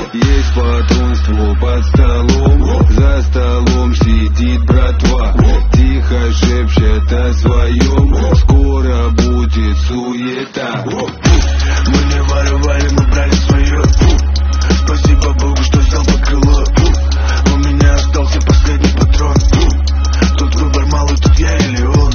Есть потомство под столом, за столом сидит братва, тихо шепчет о своем, скоро будет суета. Мы не воровали, мы брали свое. Спасибо Богу, что взял под крыло. У меня остался последний патрон. Тут выбор малый, тут я или он.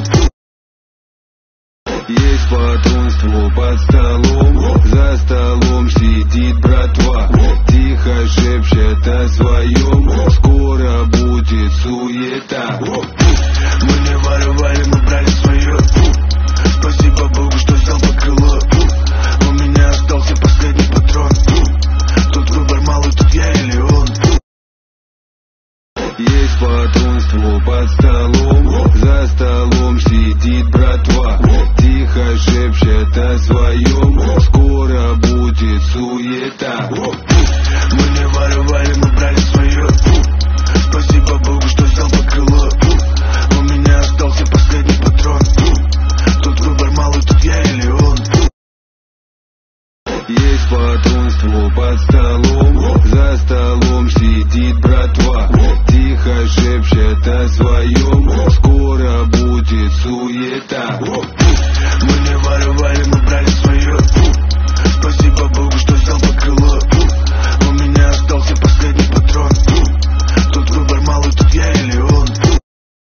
Есть потомство под столом, за столом сидит братва, тихо шепчет о своем, скоро будет суета. Мы не воровали, мы брали свое. Спасибо Богу, что взял под крыло. У меня остался последний патрон. Тут выбор малый, тут я или он. Есть потомство под столом, за столом сидит братва, тихо шепчет о своем, скоро будет суета. Мы не воровали, мы брали свое. Спасибо Богу, что взял под крыло. У меня остался последний патрон. Тут выбор малый, тут я или он. Есть потомство под столом, за столом сидит братва.